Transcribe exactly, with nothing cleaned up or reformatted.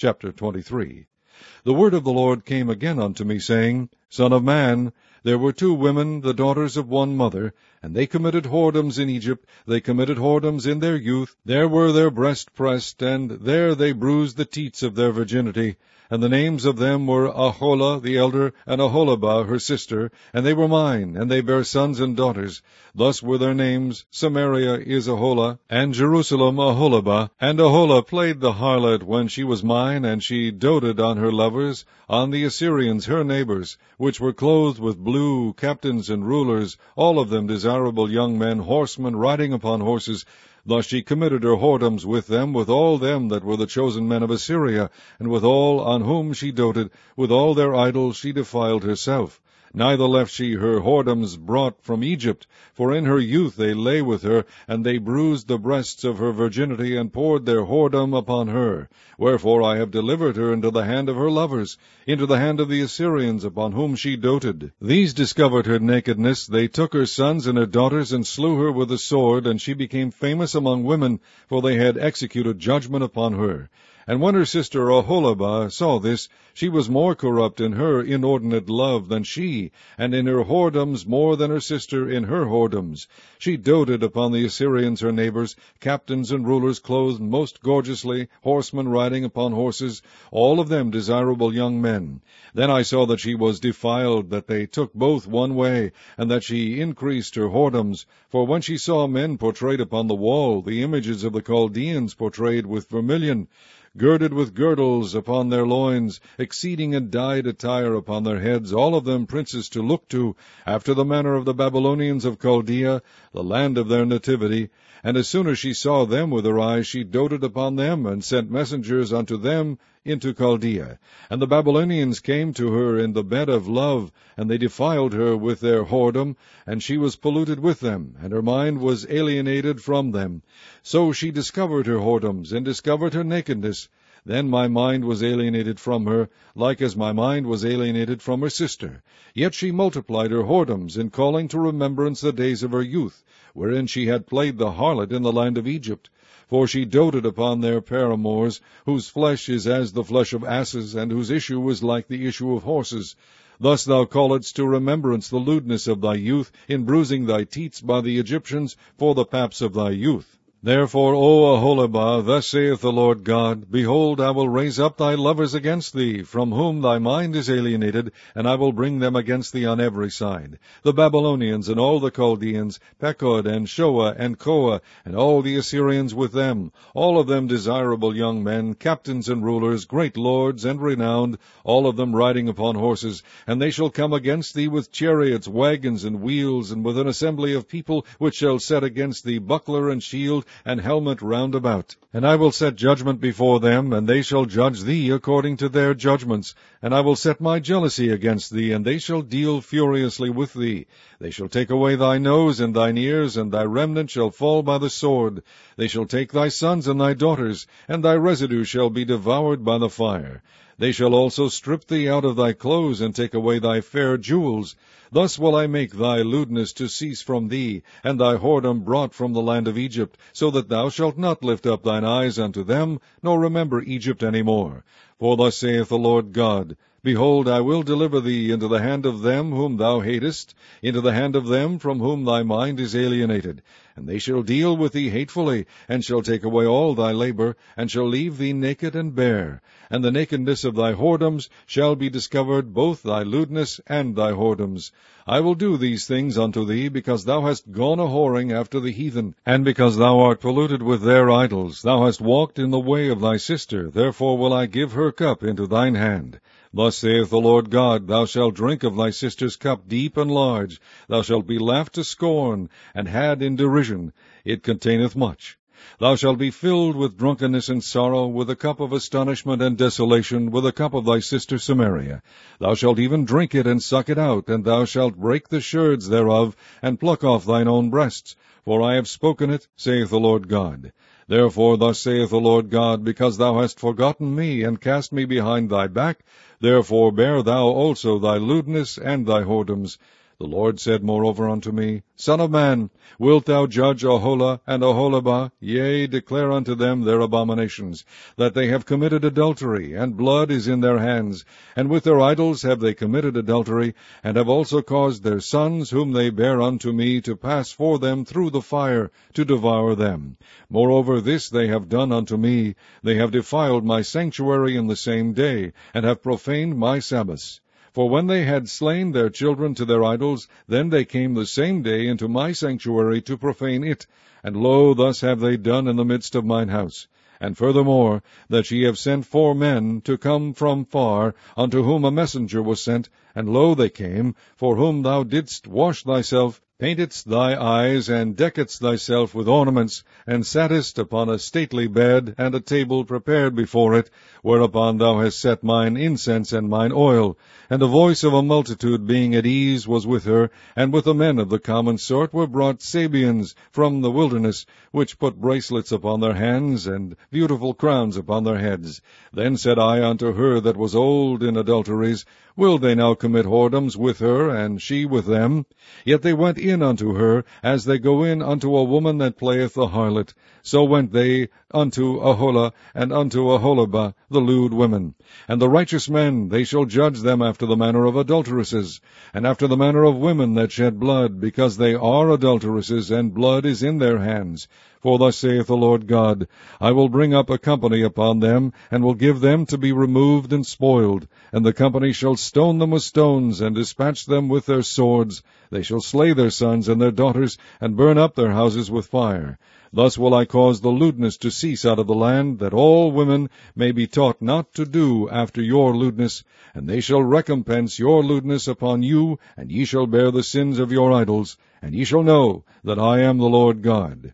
chapter twenty-three. The word of the Lord came again unto me, saying, Son of man, there were two women, the daughters of one mother, and they committed whoredoms in Egypt, they committed whoredoms in their youth, there were their breast pressed, and there they bruised the teats of their virginity. And the names of them were Aholah the elder, and Aholibah her sister, and they were mine, and they bare sons and daughters. Thus were their names, Samaria is Aholah, and Jerusalem Aholibah. And Aholah played the harlot when she was mine, and she doted on her lovers, on the Assyrians her neighbors, which were clothed with blue, captains and rulers, all of them desirable young men, horsemen riding upon horses. Thus she committed her whoredoms with them, with all them that were the chosen men of Assyria, and with all on whom she doted, with all their idols she defiled herself. Neither left she her whoredoms brought from Egypt, for in her youth they lay with her, and they bruised the breasts of her virginity, and poured their whoredom upon her. Wherefore I have delivered her into the hand of her lovers, into the hand of the Assyrians, upon whom she doted. These discovered her nakedness, they took her sons and her daughters, and slew her with the sword, and she became famous among women, for they had executed judgment upon her. And when her sister Aholibah saw this, she was more corrupt in her inordinate love than she, and in her whoredoms more than her sister in her whoredoms. She doted upon the Assyrians her neighbors, captains and rulers clothed most gorgeously, horsemen riding upon horses, all of them desirable young men. Then I saw that she was defiled, that they took both one way, and that she increased her whoredoms. For when she saw men portrayed upon the wall, the images of the Chaldeans portrayed with vermilion, girded with girdles upon their loins, exceeding in dyed attire upon their heads, all of them princes to look to, after the manner of the Babylonians of Chaldea, the land of their nativity. And as soon as she saw them with her eyes, she doted upon them, and sent messengers unto them into Chaldea. And the Babylonians came to her in the bed of love, and they defiled her with their whoredom, and she was polluted with them, and her mind was alienated from them. So she discovered her whoredoms, and discovered her nakedness. Then my mind was alienated from her, like as my mind was alienated from her sister. Yet she multiplied her whoredoms, in calling to remembrance the days of her youth, wherein she had played the harlot in the land of Egypt. For she doted upon their paramours, whose flesh is as the flesh of asses, and whose issue is like the issue of horses. Thus thou calledst to remembrance the lewdness of thy youth, in bruising thy teats by the Egyptians for the paps of thy youth. Therefore, O Aholibah, thus saith the Lord God, Behold, I will raise up thy lovers against thee, from whom thy mind is alienated, and I will bring them against thee on every side. The Babylonians, and all the Chaldeans, Pekod, and Shoah, and Koah, and all the Assyrians with them, all of them desirable young men, captains and rulers, great lords, and renowned, all of them riding upon horses. And they shall come against thee with chariots, wagons, and wheels, and with an assembly of people, which shall set against thee buckler and shield, and helmet round about. And I will set judgment before them, and they shall judge thee according to their judgments. And I will set my jealousy against thee, and they shall deal furiously with thee. They shall take away thy nose and thine ears, and thy remnant shall fall by the sword. They shall take thy sons and thy daughters, and thy residue shall be devoured by the fire. They shall also strip thee out of thy clothes, and take away thy fair jewels. Thus will I make thy lewdness to cease from thee, and thy whoredom brought from the land of Egypt, so that thou shalt not lift up thine eyes unto them, nor remember Egypt any more. For thus saith the Lord God, Behold, I will deliver thee into the hand of them whom thou hatest, into the hand of them from whom thy mind is alienated. And they shall deal with thee hatefully, and shall take away all thy labor, and shall leave thee naked and bare. And the nakedness of thy whoredoms shall be discovered, both thy lewdness and thy whoredoms. I will do these things unto thee, because thou hast gone a whoring after the heathen, and because thou art polluted with their idols. Thou hast walked in the way of thy sister, therefore will I give her cup into thine hand. Thus saith the Lord God, Thou shalt drink of thy sister's cup deep and large. Thou shalt be laughed to scorn, and had in derision. It containeth much. Thou shalt be filled with drunkenness and sorrow, with a cup of astonishment and desolation, with a cup of thy sister Samaria. Thou shalt even drink it and suck it out, and thou shalt break the sherds thereof, and pluck off thine own breasts. For I have spoken it, saith the Lord God. Therefore thus saith the Lord God, Because thou hast forgotten me, and cast me behind thy back, therefore bear thou also thy lewdness and thy whoredoms. The Lord said moreover unto me, Son of man, wilt thou judge Aholah and Aholibah? Yea, declare unto them their abominations, that they have committed adultery, and blood is in their hands, and with their idols have they committed adultery, and have also caused their sons, whom they bear unto me, to pass for them through the fire, to devour them. Moreover, this they have done unto me, they have defiled my sanctuary in the same day, and have profaned my Sabbaths. For when they had slain their children to their idols, then they came the same day into my sanctuary to profane it. And lo, thus have they done in the midst of mine house. And furthermore, that ye have sent four men to come from far, unto whom a messenger was sent, and lo, they came, for whom thou didst wash thyself, paintedst thy eyes, and deckedst thyself with ornaments, and sattest upon a stately bed, and a table prepared before it, whereupon thou hast set mine incense and mine oil. And the voice of a multitude being at ease was with her, and with the men of the common sort were brought Sabeans from the wilderness, which put bracelets upon their hands, and beautiful crowns upon their heads. Then said I unto her that was old in adulteries, Will they now commit whoredoms with her, and she with them? Yet they went in unto her, as they go in unto a woman that playeth the harlot. So went they unto Aholah, and unto Aholibah, the lewd women. And the righteous men, they shall judge them after the manner of adulteresses, and after the manner of women that shed blood, because they are adulteresses, and blood is in their hands. For thus saith the Lord God, I will bring up a company upon them, and will give them to be removed and spoiled. And the company shall stone them with stones, and dispatch them with their swords. They shall slay their sons and their daughters, and burn up their houses with fire. Thus will I cause the lewdness to cease out of the land, that all women may be taught not to do after your lewdness. And they shall recompense your lewdness upon you, and ye shall bear the sins of your idols. And ye shall know that I am the Lord God.